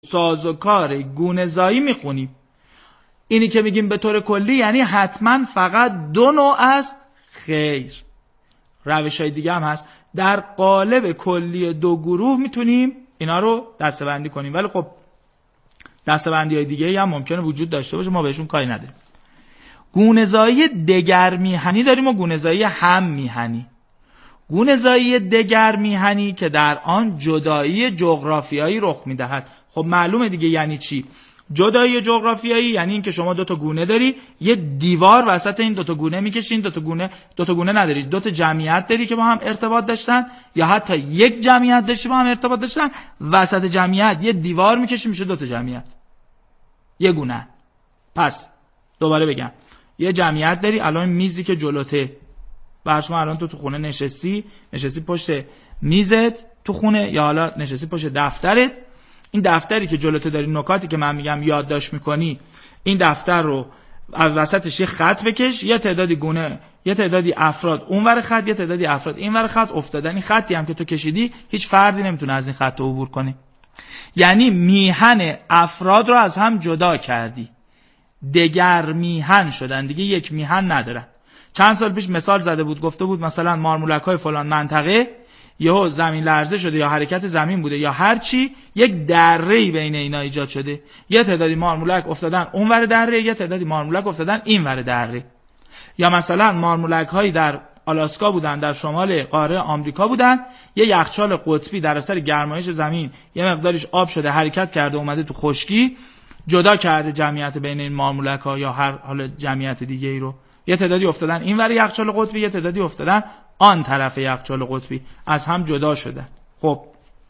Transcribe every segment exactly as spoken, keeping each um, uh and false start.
سازوکار گونه‌زایی میخونیم. اینی که میگیم به طور کلی یعنی حتما فقط دو نوع است؟ خیر، روش های دیگه هم هست. در قالب کلی دو گروه میتونیم اینا رو دسته‌بندی کنیم، ولی خب دسته‌بندی های دیگه هم ممکنه وجود داشته باشه، ما بهشون کاری نداریم. گونه‌زایی دگر میهنی داریم و گونه‌زایی هم میهنی. گونه‌زایی دگر میهنی که در آن جدایی جغرافیایی رخ میدهد. خب معلومه دیگه یعنی چی؟ جدایی جغرافیایی یعنی این که شما دو تا گونه داری، یه دیوار وسط این دو تا گونه میکشین، دو تا گونه دو تا گونه نداری، دو تا جمعیت داری که با هم ارتباط داشتن، یا حتی یک جمعیت داشتی با هم ارتباط داشتن، وسط جمعیت یه دیوار میکشی میشه دو تا جمعیت، یه گونه. پس دوباره بگم، یه جمعیت داری، الان میزی که جلوته، برای شما الان تو تو خونه نشستی، نشستی پشت میزت تو خونه، یا حالا نشستی پشت دفترت، این دفتری که جلوته داری، نکاتی که من میگم یادداشت میکنی، این دفتر رو از وسطش یه خط بکش، یه تعدادی گونه، یه تعدادی افراد اونور خط، یه تعدادی افراد اینور خط افتادن. این خطی هم که تو کشیدی هیچ فردی نمیتونه از این خط عبور کنه، یعنی میهن افراد رو از هم جدا کردی، دگر میهن شدن دیگه، یک میهن ندارن. چند سال پیش مثال زده بود، گفته بود مثلا مارمولک‌های فلان منطقه یهو زمین لرزه شده یا حرکت زمین بوده یا هر چی، یک دره‌ای بین اینا ایجاد شده، یه تعدادی مارمولک افتادن اونور دره، یه تعدادی مارمولک افتادن اینور دره. یا مثلا مارمولک‌هایی در آلاسکا بودن، در شمال قاره آمریکا بودن، یه یخچال قطبی در اثر گرمایش زمین یه مقدارش آب شده، حرکت کرده اومده تو خشکی، جدا کرده جمعیت بین این مارمولک‌ها یا هر حال جمعیت دیگه ای رو. یه تعدادی افتادن اینور یخچال قطبی، یه تعدادی افتادن آن طرف یخچال قطبی، از هم جدا شدن. خب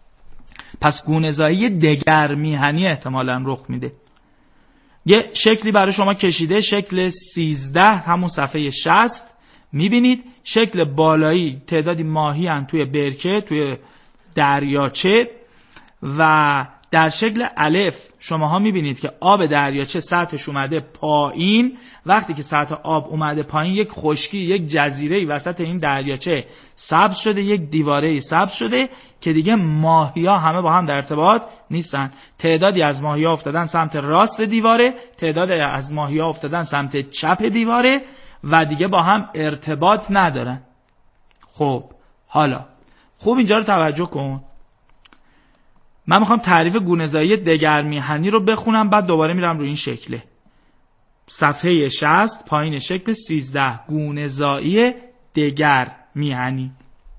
پس گونه‌زایی دگر میهنی احتمالاً رخ میده. یه شکلی برای شما کشیده، شکل سیزده، همون صفحه شصت میبینید. شکل بالایی تعدادی ماهی ان توی برکه، توی دریاچه، و در شکل الف شماها میبینید که آب دریاچه سطحش اومده پایین. وقتی که سطح آب اومده پایین، یک خشکی، یک جزیره وسط این دریاچه سبز شده، یک دیواره سبز شده که دیگه ماهیا همه با هم در ارتباط نیستن. تعدادی از ماهیا افتادن سمت راست دیواره، تعدادی از ماهیا افتادن سمت چپ دیواره و دیگه با هم ارتباط ندارن. خب حالا خوب اینجا رو توجه کن، من میخوام تعریف گونه‌زایی دگر میهنی رو بخونم، بعد دوباره میرم روی این شکله. صفحه شصت پایین شکل سیزده، گونه‌زایی دگر میهنی.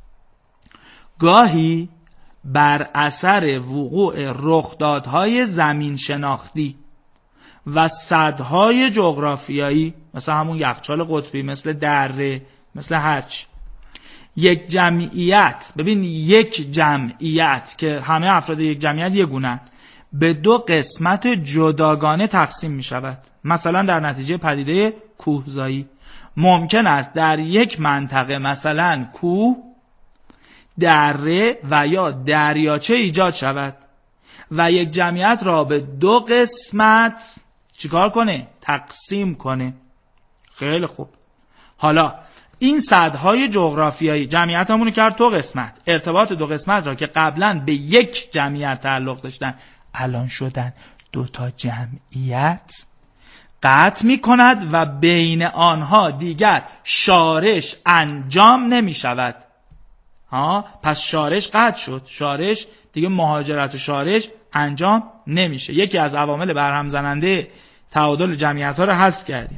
گاهی بر اثر وقوع رخدادهای زمین شناختی و سدهای جغرافیایی، مثل همون یخچال قطبی، مثل دره، مثل هرچی، یک جمعیت، ببین یک جمعیت که همه افراد یک جمعیت یک گونه‌اند، به دو قسمت جداگانه تقسیم می شود. مثلا در نتیجه پدیده کوهزایی ممکن است در یک منطقه، مثلا کوه، دره و یا دریاچه ایجاد شود و یک جمعیت را به دو قسمت چیکار کنه؟ تقسیم کنه. خیلی خوب. حالا این سدهای جغرافیایی جمعیت همونو کرد دو قسمت، ارتباط دو قسمت را که قبلا به یک جمعیت تعلق داشتن الان شدن دو تا جمعیت، قطع می کند و بین آنها دیگر شارش انجام نمی شود. ها، پس شارش قطع شد، شارش دیگه، مهاجرت و شارش انجام نمیشه. یکی از عوامل برهم زننده تعادل جمعیت ها رو حذف کردیم.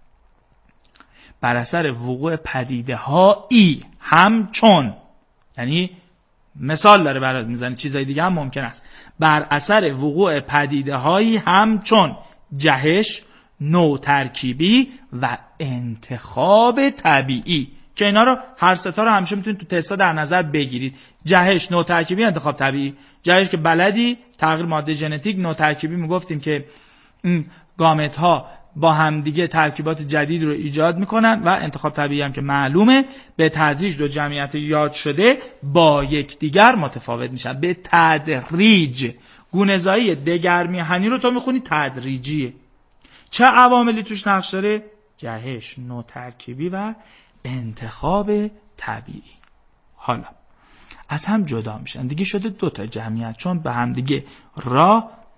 بر اثر وقوع پدیده هایی همچون، یعنی مثال داره برات میزنه، چیزای دیگه هم ممکن است. بر اثر وقوع پدیده هایی همچون جهش، نوترکیبی و انتخاب طبیعی، که اینا رو هر ستا رو همیشه میتونید تو تستا در نظر بگیرید. جهش، نوترکیبی، انتخاب طبیعی. جهش که بلدی، تغییر ماده ژنتیک. نوترکیبی میگفتیم که گامت ها با همدیگه ترکیبات جدید رو ایجاد میکنن، و انتخاب طبیعی هم که معلومه به تدریج دو جمعیت یاد شده با یکدیگر متفاوت میشن به تدریج. گونه‌زایی دگر میهنی رو تو میخونی تدریجیه. چه عواملی توش نقش داره؟ جهش، نوترکیبی و انتخاب طبیعی. حالا از هم جدا میشن دیگه، شده دو تا جمعیت، چون به هم دیگه راه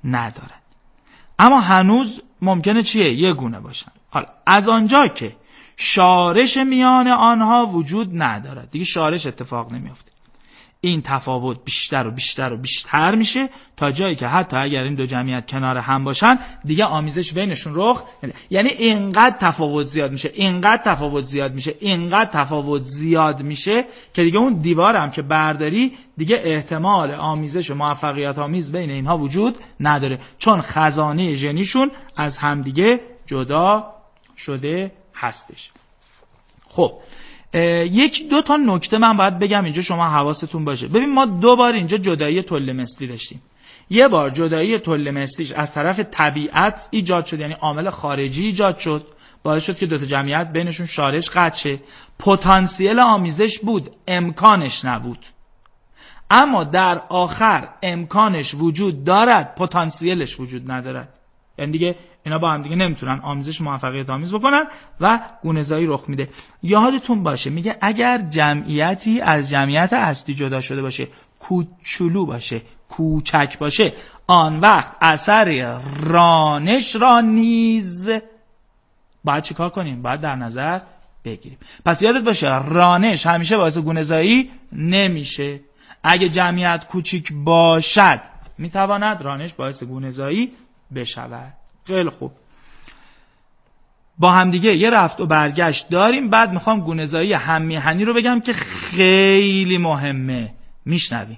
ندارن. اما هنوز ممکنه چیه؟ یه گونه باشن. حالا از آنجا که شارش میان آنها وجود ندارد، دیگه شارش اتفاق نمیفته، این تفاوت بیشتر و بیشتر و بیشتر میشه تا جایی که حتی اگر این دو جمعیت کنار هم باشن دیگه آمیزش بینشون رخ، یعنی اینقدر تفاوت زیاد میشه، اینقدر تفاوت زیاد میشه، اینقدر تفاوت زیاد میشه که دیگه اون دیوار هم که برداری دیگه احتمال آمیزش و موفقیت آمیز بین اینها وجود نداره، چون خزانه ژنیشون از همدیگه جدا شده هستش. خب یک دو تا نکته من باید بگم اینجا، شما حواستون باشه. ببین ما دو بار اینجا جدایی تله مثلی داشتیم. یه بار جدایی تله مثلیش از طرف طبیعت ایجاد شد، یعنی عامل خارجی ایجاد شد، باعث شد که دو تا جمعیت بینشون شارش قطع شه. پتانسیل آمیزش بود، امکانش نبود. اما در آخر امکانش وجود دارد، پتانسیلش وجود ندارد. یعنی دیگه اینا با هم دیگه نمیتونن آمیزش موفقیت آمیز بکنن و گونه‌زایی رخ میده. یادتون باشه میگه اگر جمعیتی از جمعیت اصلی جدا شده باشه، کوچولو باشه، کوچک باشه، آن وقت اثر رانش را نیز باید چیکار کنیم؟ باید در نظر بگیریم. پس یادت باشه رانش همیشه باعث گونه‌زایی نمیشه. اگه جمعیت کوچیک باشد میتواند رانش باعث گونه‌زایی بشود. خیلی خوب، با هم دیگه یه رفت و برگشت داریم. بعد میخوام گونه‌زایی هم میهنی رو بگم که خیلی مهمه. میشنویم.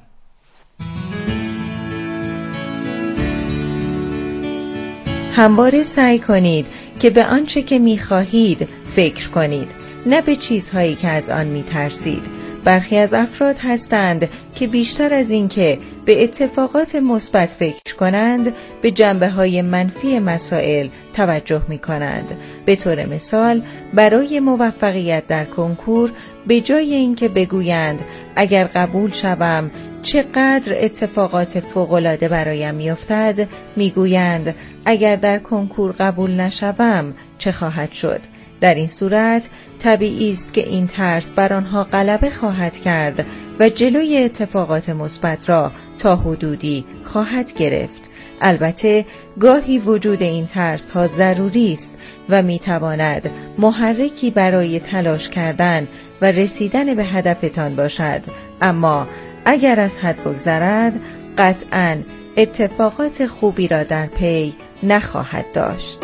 همواره سعی کنید که به آنچه که میخواهید فکر کنید، نه به چیزهایی که از آن میترسید. برخی از افراد هستند که بیشتر از این که به اتفاقات مثبت فکر کنند، به جنبه‌های منفی مسائل توجه می‌کنند. به طور مثال، برای موفقیت در کنکور به جای اینکه بگویند اگر قبول شوم چقدر اتفاقات فوق‌العاده برایم می‌افتد، می‌گویند اگر در کنکور قبول نشوم چه خواهد شد. در این صورت طبیعی است که این ترس بر آنها غلبه خواهد کرد و جلوی اتفاقات مثبت را تا حدودی خواهد گرفت. البته گاهی وجود این ترس ها ضروری است و می تواند محرکی برای تلاش کردن و رسیدن به هدفتان باشد، اما اگر از حد بگذرد قطعاً اتفاقات خوبی را در پی نخواهد داشت.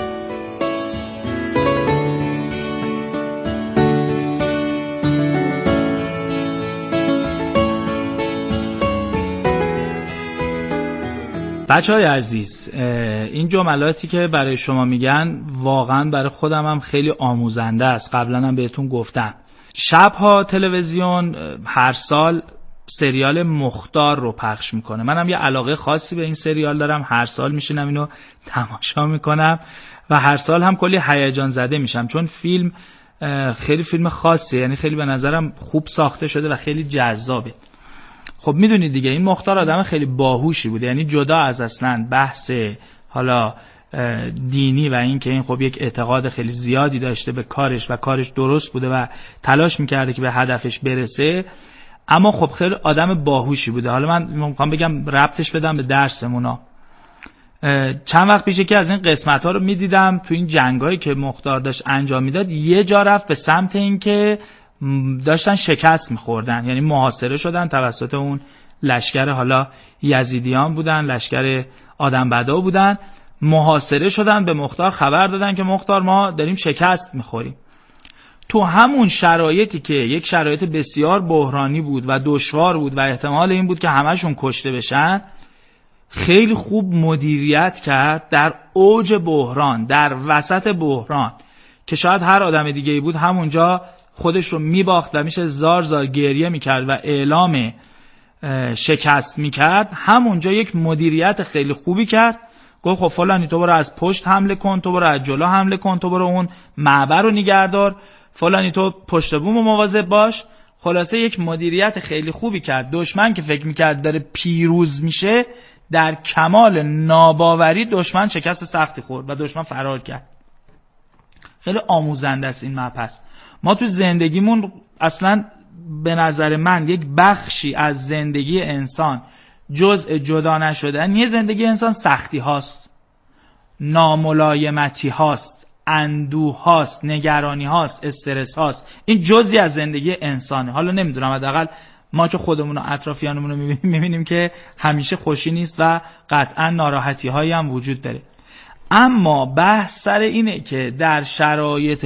بچه‌های عزیز، این جملاتی که برای شما میگن واقعا برای خودم هم خیلی آموزنده است. قبلا هم بهتون گفتم شبها تلویزیون هر سال سریال مختار رو پخش میکنه. منم یه علاقه خاصی به این سریال دارم، هر سال میشینم اینو تماشا میکنم و هر سال هم کلی هیجان زده میشم، چون فیلم خیلی فیلم خاصیه، یعنی خیلی به نظرم خوب ساخته شده و خیلی جذابه. خب میدونید دیگه این مختار آدم خیلی باهوشی بوده، یعنی جدا از اصلا بحث حالا دینی و این که این خب یک اعتقاد خیلی زیادی داشته به کارش و کارش درست بوده و تلاش میکرده که به هدفش برسه، اما خب خیلی آدم باهوشی بوده. حالا من میخوام بگم ربطش بدم به درسمونا. چند وقت پیش که از این قسمت ها رو میدیدم تو این جنگایی که مختار داشت انجام میداد، یه جا رفت به سمت این که داشتن شکست میخوردن، یعنی محاصره شدن توسط اون لشکر، حالا یزیدیان بودن، لشکر آدم بدا بودن، محاصره شدن. به مختار خبر دادن که مختار ما داریم شکست میخوریم. تو همون شرایطی که یک شرایط بسیار بحرانی بود و دشوار بود و احتمال این بود که همشون کشته بشن، خیلی خوب مدیریت کرد در اوج بحران، در وسط بحران که شاید هر آدم دیگه‌ای بود همونجا خودش رو میباخت و میشه زار زار گریه میکرد و اعلام شکست میکرد. همونجا یک مدیریت خیلی خوبی کرد، گفت خب فلانی تو برو از پشت حمله کن، تو برو از جلو حمله کن، تو برو اون معبر رو نگهدار، فلانی تو پشت بوم مواظب باش. خلاصه یک مدیریت خیلی خوبی کرد. دشمن که فکر میکرد داره پیروز میشه، در کمال ناباوری دشمن شکست سختی خورد و دشمن فرار کرد. خیلی آموزنده است این مبحث. ما تو زندگیمون اصلا به نظر من یک بخشی از زندگی انسان جزء جدا نشدنی زندگی انسان سختی هاست، ناملایمتی هاست، اندوه هاست، نگرانی هاست، استرس هاست. این جزئی از زندگی انسانه. حالا نمیدونم، حداقل ما که خودمون و اطرافیانمون رو میبینیم میبینیم که همیشه خوشی نیست و قطعا ناراحتی هایی هم وجود داره. اما بحث سر اینه که در شرایط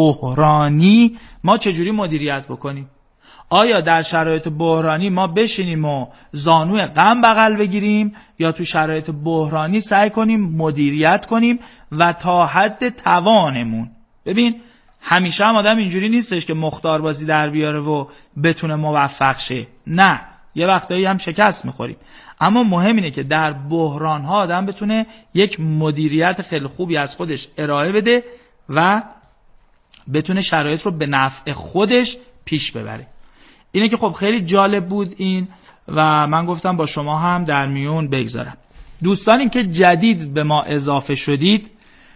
بحرانی ما چجوری مدیریت بکنیم. آیا در شرایط بحرانی ما بشینیم و زانوی غم بغل بگیریم، یا تو شرایط بحرانی سعی کنیم مدیریت کنیم و تا حد توانمون. ببین همیشه هم آدم اینجوری نیستش که مختار بازی در بیاره و بتونه موفق شه. نه، یه وقتایی هم شکست میخوریم. اما مهم اینه که در بحران ها آدم بتونه یک مدیریت خیلی خوبی از خودش ارائه بده و بتونه شرایط رو به نفع خودش پیش ببره. اینه که خب خیلی جالب بود این و من گفتم با شما هم در میون بگذارم. دوستانی که جدید به ما اضافه شدید،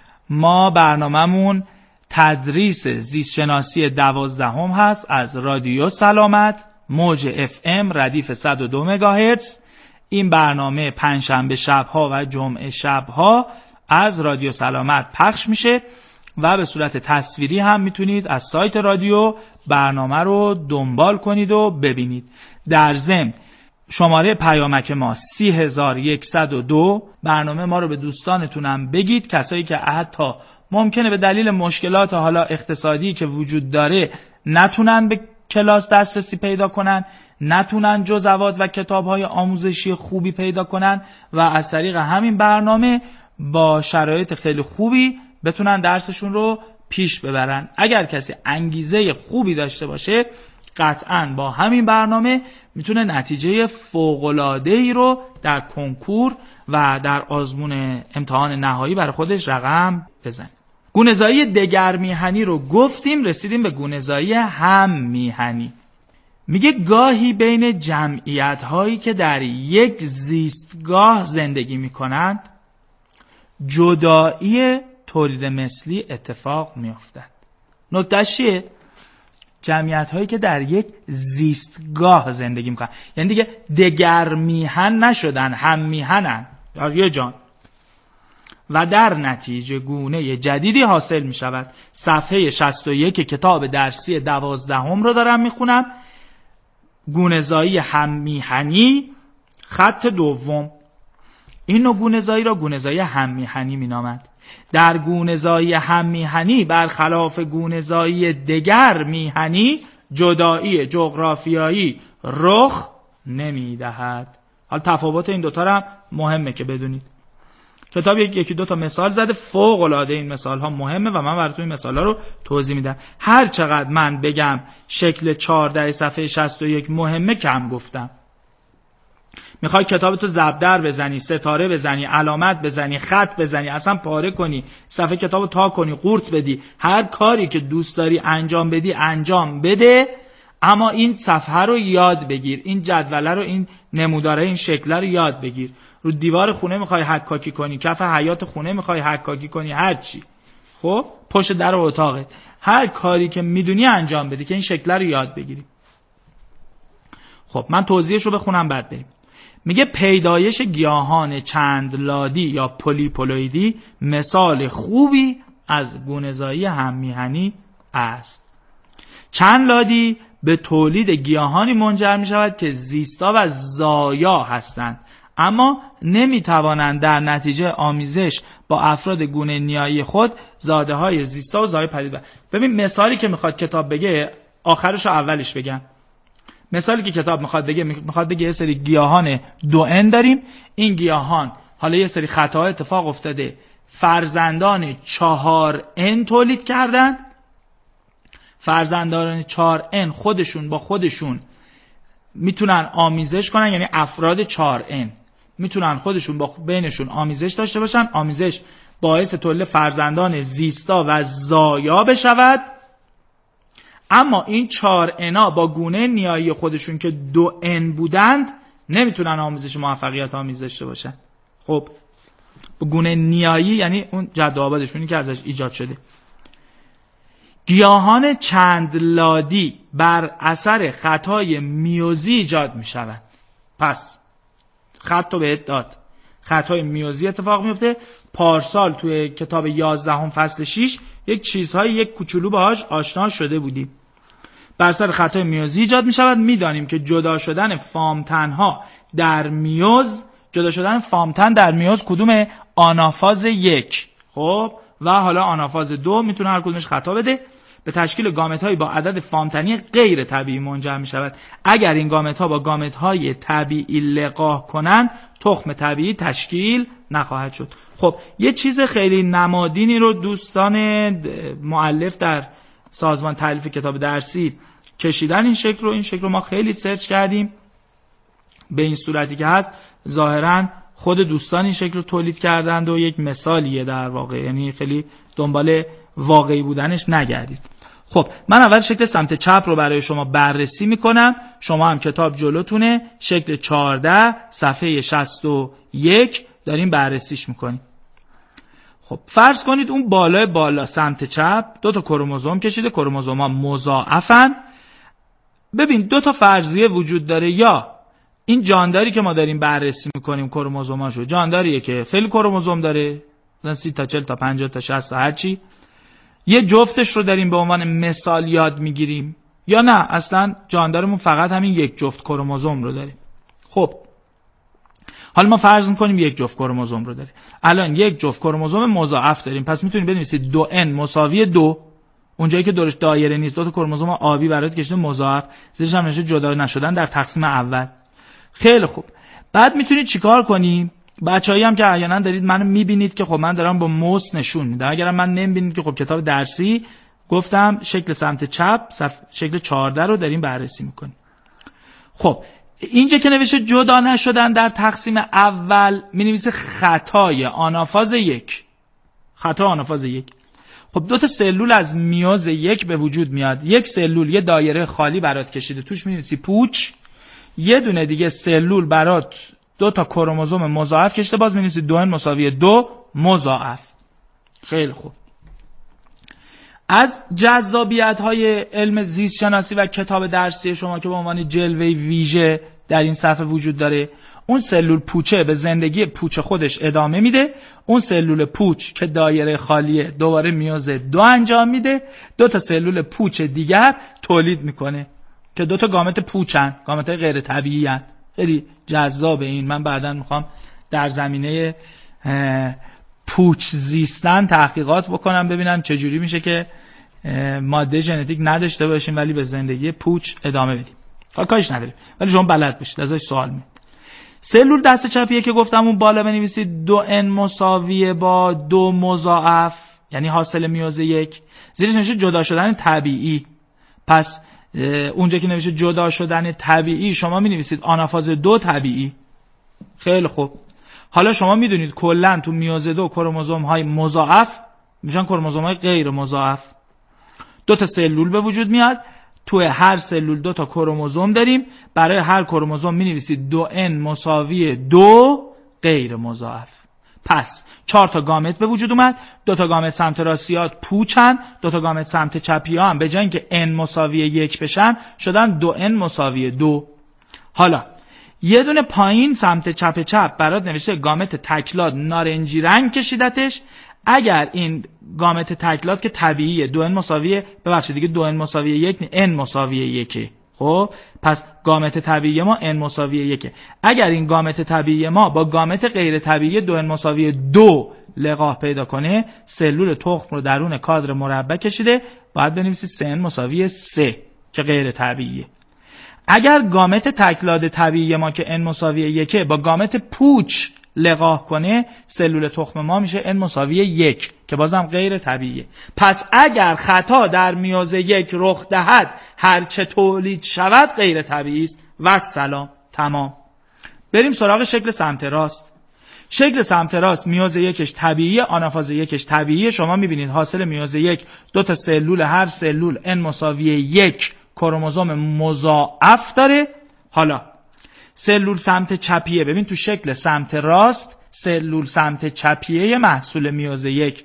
ما برنامه‌مون تدریس زیست شناسی دوازدهم هست از رادیو سلامت، موج اف ام ردیف صد و دو مگاهرتز. این برنامه پنجشنبه شبها و جمعه شبها از رادیو سلامت پخش میشه و به صورت تصویری هم میتونید از سایت رادیو برنامه رو دنبال کنید و ببینید. در ضمن شماره پیامک ما سی هزار و صد و دو، برنامه ما رو به دوستانتونم بگید، کسایی که حتی ممکنه به دلیل مشکلات حالا اقتصادی که وجود داره نتونن به کلاس دسترسی پیدا کنن، نتونن جزوات و کتاب‌های آموزشی خوبی پیدا کنن و از طریق همین برنامه با شرایط خیلی خوبی بتونن درسشون رو پیش ببرن. اگر کسی انگیزه خوبی داشته باشه، قطعاً با همین برنامه میتونه نتیجه فوق‌العاده‌ای رو در کنکور و در آزمون امتحان نهایی برای خودش رقم بزنه. گونه‌زایی دگر میهنی رو گفتیم، رسیدیم به گونه‌زایی هم میهنی. میگه گاهی بین جمعیت هایی که در یک زیستگاه زندگی میکنند جدایی تولید مثلی اتفاق میافتد. نکتهش چیه؟ جمعیت هایی که در یک زیستگاه زندگی میکنن، یعنی دیگه دگر میهن نشدن، هم میهنن در یه جان و در نتیجه گونه جدیدی حاصل می شود. صفحه شصت و یک کتاب درسی دوازدهم رو دارم می خونم. گونه‌زایی هم میهنی خط دوم. این نوع گونه‌زایی را گونه‌زایی هم میهنی می نامد. در گونه‌زایی هم میهنی برخلاف گونه‌زایی دگر میهنی جدایی جغرافیایی رخ نمی دهد. حال تفاوت این دوتا را مهمه که بدونید. کتاب یکی دو تا مثال زده، فوق العاده این مثال ها مهمه و من براتون این مثال ها رو توضیح میدم. هر چقدر من بگم شکل چهارده صفحه شصت و یک مهمه کم گفتم. میخوای کتابتو زبدر بزنی، ستاره بزنی، علامت بزنی، خط بزنی، اصلا پاره کنی، صفحه کتابو تا کنی، قورت بدی، هر کاری که دوست داری انجام بدی انجام بده، اما این صفحه رو یاد بگیر، این جدوله رو، این نموداره، این شکل رو یاد بگیر. رو دیوار خونه میخوای حکاکی کنی، کف حیاط خونه میخوای حکاکی کنی، هر چی، خب پشت در اتاقت، هر کاری که میدونی انجام بدی که این شکل رو یاد بگیری. خب من توضیحش رو بخونم بعد بریم. میگه پیدایش گیاهان چند لادی یا پلیپلویدی مثال خوبی از گونه‌زایی هم میهنی است. چند لادی به تولید گیاهانی منجر می شود که زیستا و زایا هستند، اما نمی توانند در نتیجه آمیزش با افراد گونه نیایی خود زاده های زیستا و زایا پدید بیاورند. ببین مثالی که میخواد کتاب بگه آخرش رو اولش بگم. مثالی که کتاب میخواد بگه میخواد بگه یه سری گیاهان دو ان داریم، این گیاهان حالا یه سری خطاها اتفاق افتاده، فرزندان چهار ان تولید کردن. فرزندان چهار ان خودشون با خودشون میتونن آمیزش کنن، یعنی افراد چهار ان میتونن خودشون با بینشون آمیزش داشته باشن، آمیزش باعث تولید فرزندان زیستا و زایا بشود. اما این چهار انا با گونه نیایی خودشون که دو ان بودند نمیتونن آمیزش موفقیت آمیز داشته باشن. خب با گونه نیایی یعنی اون جد و آبادشونی که ازش ایجاد شده. گیاهان چند لادی بر اثر خطای میوزی ایجاد می شوند. پس خط رو بهت داد. خطای میوزی اتفاق میفته. پارسال توی کتاب یازدهم فصل شش یک چیزهای یک کوچولو باهاش آشنا شده بودیم. بر سر خطای میوزی ایجاد می شود. میدانیم که جدا شدن فامتن ها در میوز، جدا شدن فامتن در میوز کدومه؟ آنافاز یک. خب و حالا آنافاز دو میتونه هر کدومش خطا بده. به تشکیل گامت هایی با عدد فامتنی غیر طبیعی منجر می شود. اگر این گامت ها با گامت های طبیعی لقاح کنند، تخم طبیعی تشکیل نخواهد شد. خب یه چیز خیلی نمادینی رو دوستان مؤلف در سازمان تالیف کتاب درسی کشیدن این شکل رو. این شکل رو ما خیلی سرچ کردیم، به این صورتی که هست ظاهراً خود دوستان این شکل رو تولید کردند و یک مثالیه در واقع، یعنی خیلی دنبال واقعی بودنش نگردید. خب من اول شکل سمت چپ رو برای شما بررسی میکنم. شما هم کتاب جلوتونه، شکل چهارده صفحه شصت و یک داریم بررسیش میکنیم. خب فرض کنید اون بالای بالا سمت چپ دو تا کروموزوم کشیده، کروموزوم ها مضاعفن. ببین دو تا فرضیه وجود داره، یا این جانداری که ما داریم بررسی میکنیم کروموزوماشو جانداریه که خیلی کروموزوم داره، مثلا سی تا چهل تا پنجاه تا شصت تا هر چی، یه جفتش رو داریم به عنوان مثال یاد میگیریم، یا نه اصلا جاندارمون فقط همین یک جفت کروموزوم رو داریم. خب حالا ما فرض میکنیم یک جفت کروموزوم رو داریم. الان یک جفت کروموزوم مضاعف داریم، پس میتونیم بنویسید دو ان مساوی دو. اونجایی که دورش دایره نیست دو تا کروموزوم آبی برات کشیده مضاعف، زیرش هم نوشته جدا نشدن در تقسیم اول. خیلی خوب. بعد میتونید چیکار کنیم؟ بچه‌ای هم که احیانا دارید منو میبینید که خب من دارم با موس نشون میدم، اگرم من نمیبینید که خب کتاب درسی گفتم شکل سمت چپ صف... شکل چهارده رو داریم بررسی میکنیم. خب اینجا که نوشته جدا نشدن در تقسیم اول مینویسه خطای آنافاز یک. خطا آنافاز یک. خب دو تا سلول از میوز یک به وجود میاد. یک سلول یه دایره خالی برات کشیده، توش مینویسی پوچ. یه دونه دیگه سلول برات دو تا کروموزوم مضاعف کشیده، باز مینویسی دو ان مساوی دو مضاعف. خیلی خوب. از جذابیت های علم زیست شناسی و کتاب درسی شما که به عنوان جلوه ویژه در این صفحه وجود داره، اون سلول پوچه به زندگی پوچ خودش ادامه میده. اون سلول پوچ که دایره خالیه دوباره میوز دو انجام میده، دو تا سلول پوچ دیگر تولید میکنه که دو تا گامت پوچن، گامت های غیر طبیعی هن. خیلی جذابه این. من بعداً میخوام در زمینه پوچ زیستن تحقیقات بکنم، ببینم چجوری میشه که ماده ژنتیک نداشته باشیم ولی به زندگی پوچ ادامه بدیم. کارش نداریم ولی شما بلد باشید، ازش سوال می. سلول دست چپیه که گفتم اون بالا بنویسید دو ان مساویه با دو مضاعف، یعنی حاصل میوز یک. زیرش نوشته جدا شدن طبیعی. پس اونجا که نوشته جدا شدن طبیعی شما می نویسید آنافاز دو طبیعی. خیلی خوب. حالا شما میدونید کلا تو میوز دو کروموزوم های مضاعف میشن کروموزوم های غیر مضاعف. دو تا سلول به وجود میاد، توی هر سلول دو تا کروموزوم داریم. برای هر کروموزوم می نویسید دو ان مساوی دو غیر مضاعف. پس چهار تا گامت به وجود اومد. دو تا گامت سمت راستیات پوچن، دو تا گامت سمت چپی ها هم به جای اینکه n مساوی یک بشن شدن دو ان مساوی دو. حالا یه دونه پایین سمت چپ چپ برات نوشته گامت تکلاد نارنجی رنگ کشیدتش. اگر این گامت تکلاد که طبیعیه دو ان مساوی ببخشید دیگه دو ان مساوی یک n مساوی یک. خب پس گامت طبیعی ما n مساوی یک. اگر این گامت طبیعی ما با گامت غیر طبیعی دو ان مساوی دو لقاح پیدا کنه، سلول تخم رو درون کادر مربع کشیده، باید بنویسی سه ان مساوی سه که غیر طبیعیه. اگر گامت تکلاد طبیعی ما که n مساوی یک با گامت پوچ لقاح کنه، سلول تخم ما میشه n مساوی یک که بازم غیر طبیعیه. پس اگر خطا در میوز یک رخ دهد هر چه تولید شود غیر طبیعی است. و سلام. تمام. بریم سراغ شکل سمت راست. شکل سمت راست میوز یکش طبیعیه، آنافاز یکش طبیعیه. شما میبینید حاصل میوز یک دو تا سلول، هر سلول n مساوی یک کروموزوم مضاعف داره. حالا سلول سمت چپیه، ببین تو شکل سمت راست سلول سمت چپیه محصول میوز یک.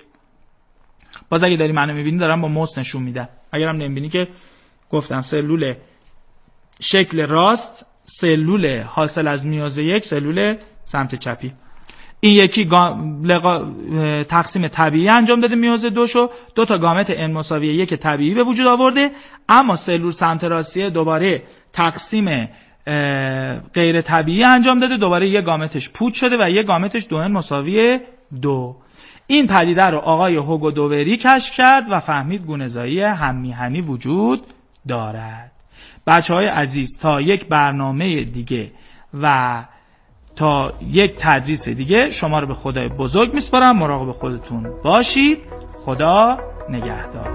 باز اگه داری منو میبینی دارم با موس نشون میدم، اگرم نمیبینی که گفتم سلول شکل راست سلول حاصل از میوز یک، سلول سمت چپی. این یکی گام... لقا... تقسیم طبیعی انجام داده میوز دوشو، دو تا گامت ان مساوی یک طبیعی به وجود آورده. اما سلول سمت راستی دوباره تقسیم غیر طبیعی انجام داده، دوباره یک گامتش پوچ شده و یک گامتش دو ان مساوی دو. این پدیده رو آقای هوگو دووری کشف کرد و فهمید گونه‌زایی هم میهنی وجود دارد. بچه‌های عزیز، تا یک برنامه دیگه و تا یک تدریس دیگه شما رو به خدای بزرگ میسپارم. مراقب خودتون باشید. خدا نگهدار.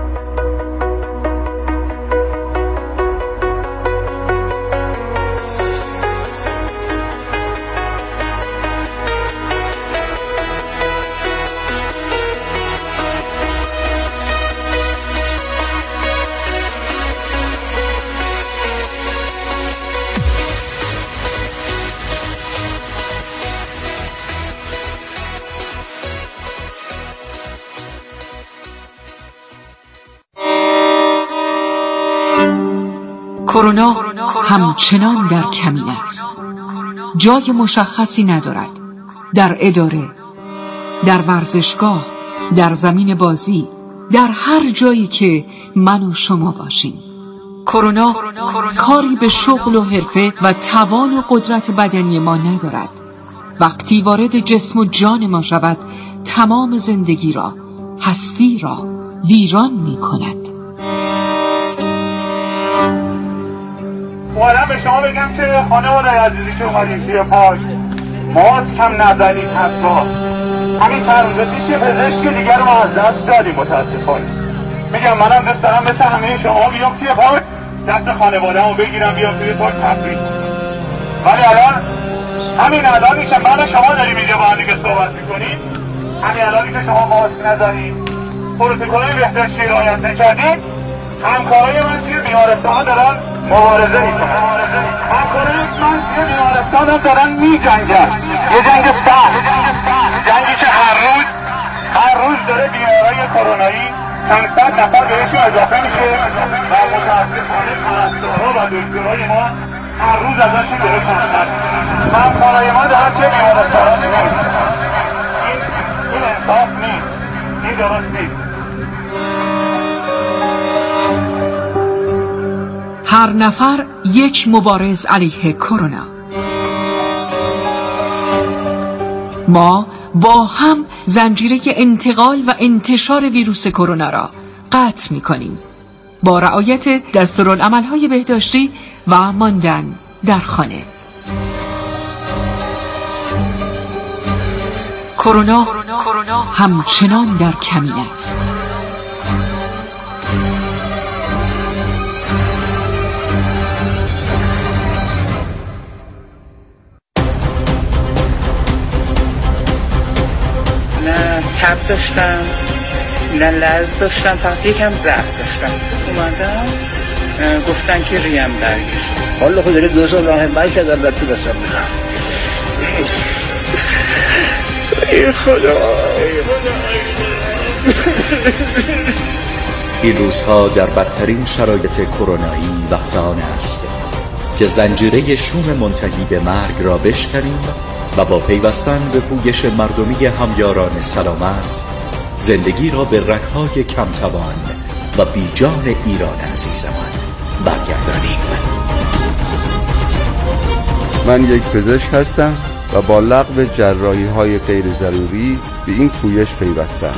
کرونا همچنان در کمین است. جای مشخصی ندارد. در اداره، در ورزشگاه، در زمین بازی، در هر جایی که من و شما باشیم. کرونا کاری به شغل و حرفه و توان و قدرت بدنی ما ندارد. وقتی وارد جسم و جان ما شود، تمام زندگی را، هستی را ویران می کند. اومدم به شما بگم که خانواده عزیزی که اومدیم توی پارک ماسک هم نزنید. حتی همین چند روز پیش یه پزشک دیگر رو از دست دادیم متاسفانه. میگم منم دوست دارم مثل همه شما بیام توی پارک دست خانواده‌مو بگیرم بیام توی پارک تفریح کنم، ولی الان همین الانی که من و شما داریم اینجا با هم دیگه صحبت میکنیم، همین الانی که شما ماسک نزنید، پروتکل بهداشتی رعایت نکردید، همکارای من توی بیمارستان دارن مبارزه میکنن. همکارای من توی بیمارستان دارن میجنگن، یه جنگ سخت، جنگی که هر روز هر روز داره بیمارای کرونایی چند صد نفر بهشون اضافه میشه و متاسفانه پرستارها و دکترای ما هر روز ازشون داره کمتر. همکارای ما دارن توی بیمارستان میکنن. این این انصاف نیست، این درست نیست. هر نفر یک مبارز علیه کرونا. ما با هم زنجیره انتقال و انتشار ویروس کرونا را قطع می‌کنیم با رعایت دستورالعمل‌های بهداشتی و ماندن در خانه. کرونا همچنان در کمین است. نه تب داشتم، نه لرز داشتم، فقط یکم ضعف داشتم. اومدم گفتن که ریم برگشت. حالا خود داری دو سال راه من کردن در طول استم میرم. ای خدا ای خدا. این روزها در بدترین شرایط کرونایی وقت آن است که زنجیره شوم منتهی به مرگ را بشکنیم و با پیوستن به پویش مردمی همیاران سلامت زندگی را به رگ‌های کمتوان و بیجان ایران عزیزمان برگردانیم. من یک پزشک هستم و با لغو جراحی‌های غیر ضروری به این پویش پیوستم.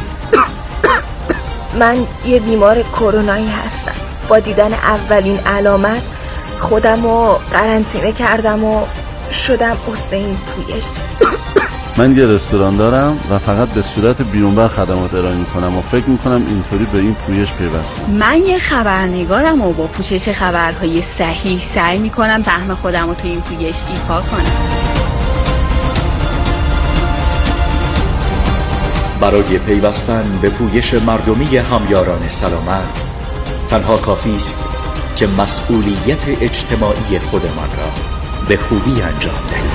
من یه بیمار کرونایی هستم. با دیدن اولین علامت خودم رو قرنطینه کردم و شدم عضو این پویش. من یه رستوران دارم و فقط به صورت بیرونبر خدمات ارائه میکنم و فکر میکنم اینطوری به این پویش پیوستم. من یه خبرنگارم و با پوشش خبرهای صحیح سعی میکنم سهم خودم رو تو این پویش ایفا کنم. برای پیوستن به پویش مردمی همیاران سلامت تنها کافی است که مسئولیت اجتماعی خودمان را به خوبی انجام دهیم.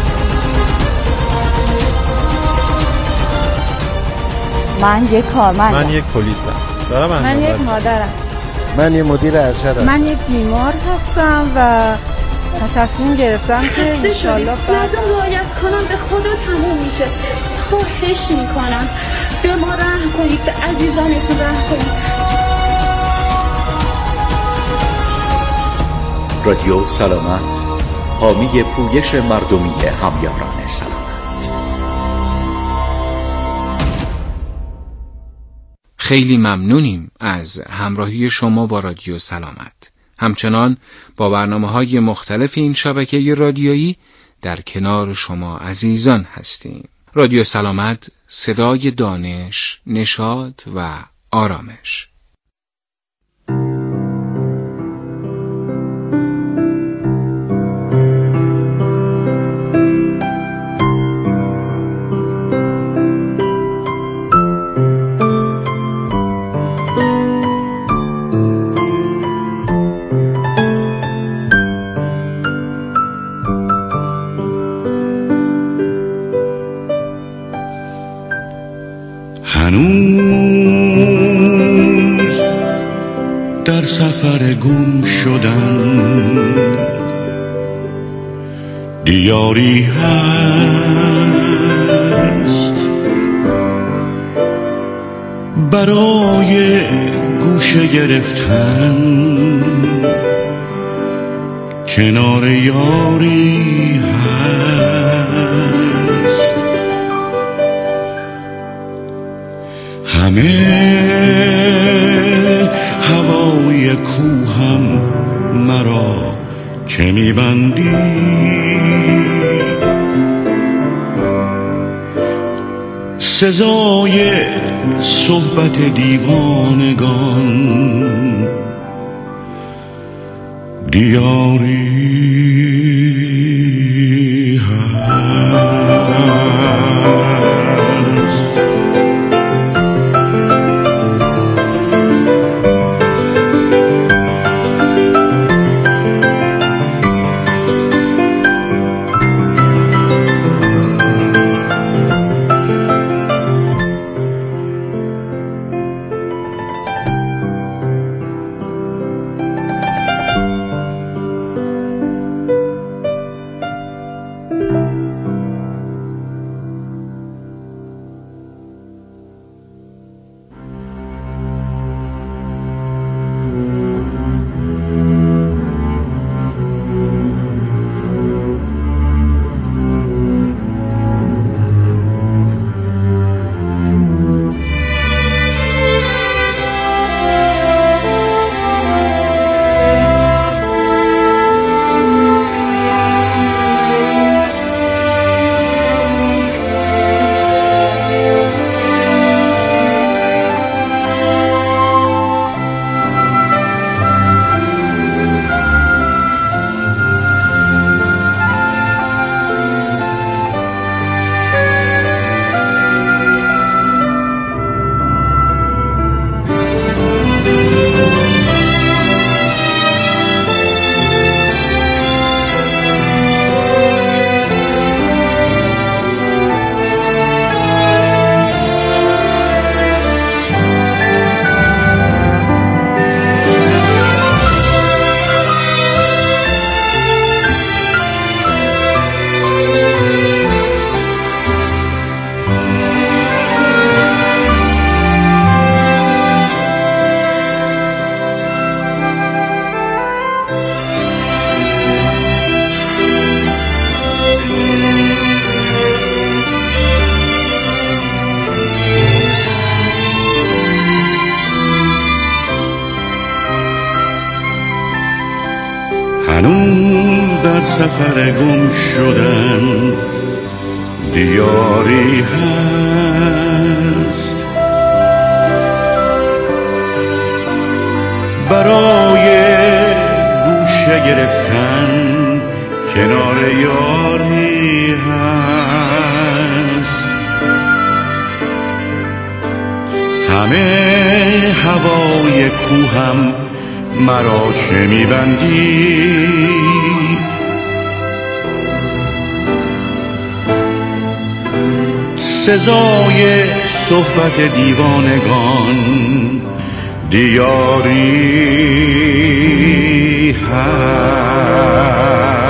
من یک کارمندم. من یک پلیسم. دارم من یک مادرم. من یک مدیر ارشد هستم. من یک بیمار هستم و و تصمیم گرفتم که انشالله بعد رعایت کنم به خدا تموم میشه. خواهش میکنم به ما رحم کنید، به عزیزانتون رحم کنید. رادیو سلامت، حامی پویش مردمی همیاران سلامت. خیلی ممنونیم از همراهی شما با رادیو سلامت. همچنان با برنامه‌های مختلف این شبکه رادیویی در کنار شما عزیزان هستیم. رادیو سلامت، صدای دانش، نشاط و آرامش. هنوز در سفر گم شدن دیاری هست برای گوشه گرفتن کنار یاری هست. همه هوای کوهم مرا چه میبندی؟ سزای صحبت دیوانگان دیاری هنوز در سفر گم شدن دیاری هست برای گوشه گرفتن کنار یاری هست. همه هوای کوهم مرا چه میبندی؟ سزای صحبت دیوانگان دیاری هست.